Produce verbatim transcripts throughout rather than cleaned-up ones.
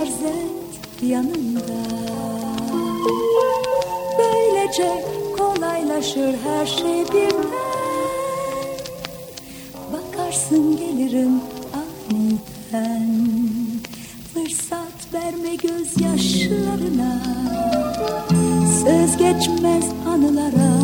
farz et yanında. Böylece kolaylaşır her şey birden. Bakarsın gelirim aniden. Fırsat verme gözyaşlarına. Söz geçmez anılara.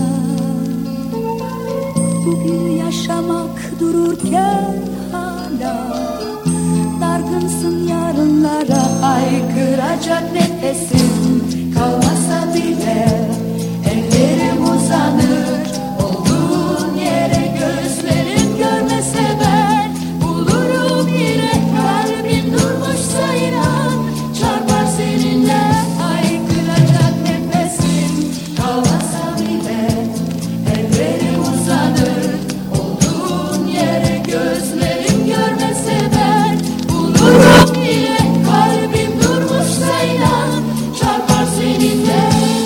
Bugün yaşamak dururken hala. Dargınsın yarınlara. Haykıracak nefesim kalmasa bile ellerim uzanır. Olduğun yere gözlerim görmese ben bulurum yine. Kalbim durmuşsa inan çarpar seninle. Haykıracak nefesim kalmasa bile ellerim uzanır. Olduğun yere gözlerim görmese ben bulurum yine. Kalbim durmuşsa inan çarpar seninle.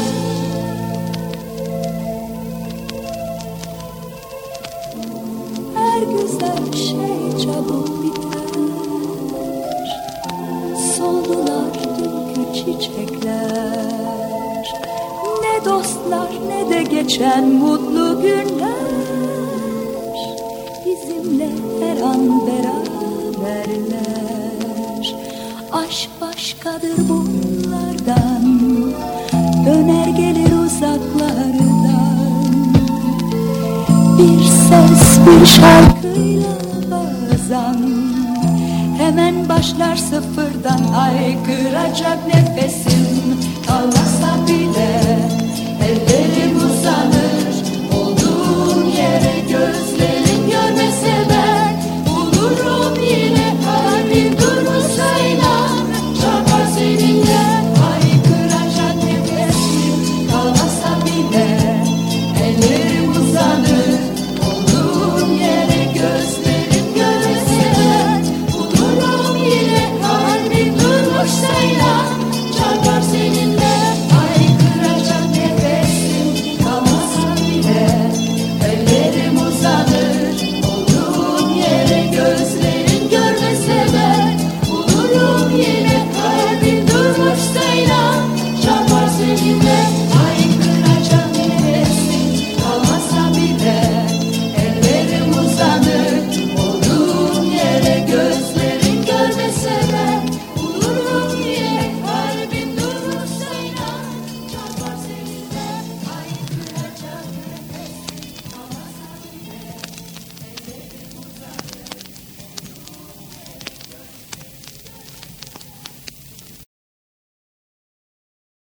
Her güzel şey çabuk biter. Soldular dünkü çiçekler. Ne dostlar ne de geçen mutlu günler. Bizimle her an beraberler. Aşk başkadır bunlardan. Döner gelir uzaklardan. Bir ses bir şarkıyla bazen hemen başlar sıfırdan. Haykıracak nefesim kalmasa bile